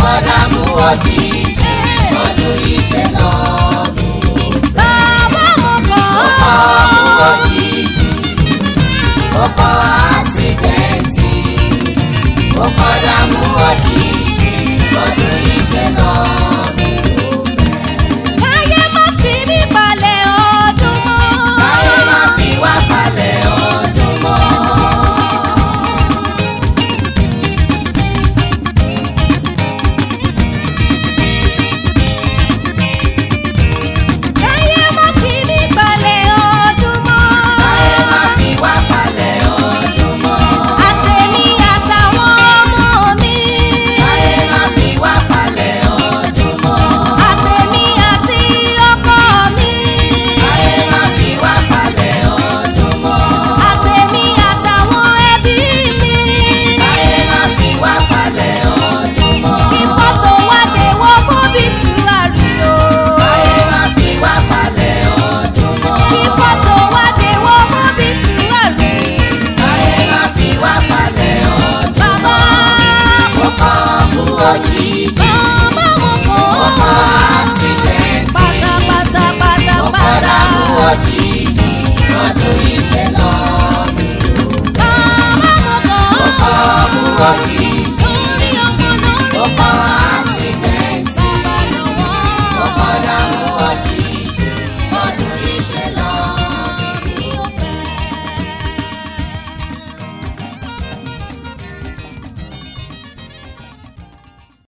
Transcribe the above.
kọ́dà mú òjijì ọdún yìí ṣe lọ mi ò fẹ́. bàbá mo kọ́ mú òjijì mo kọ́ àṣìdẹ́ǹtì mo kọ́dà mú òjijì ọdún yìí ṣe lọ mi ò fẹ́. káyé má fi mí palẹ̀ ọdún mọ́. káyé má fi wá palẹ̀ ọdún mọ́. káyé má fi mí palẹ̀ ọdún mọ́. káyé má fi wá palẹ̀ ọdún mọ́. àtèmi àtàwọn ọmọ mi. káyé má fi wá palẹ̀ ọdún mọ́. àtèmi àti ọkọ mi. káyé má fi wá palẹ̀ ọdún mọ́. àtèmi àtàwọn ẹbí mi. káyé má fi wá palẹ̀ ọdún mọ́. kí fọ́tò wá dé wọ́ fóbi tú àrùyọ. káyé má fi wá palẹ̀ ọdún mọ́. kí fọ́tò wá dé wọ́ fóbi tú àrùyọ. káyé má fi wá palẹ̀ ọdún bàbá mo kọ́ mú òjijì màmá mo kọ́ mo kọ́ àṣìdẹ́ǹtì pátápátá mo kọ́dà mú òjijì ọdún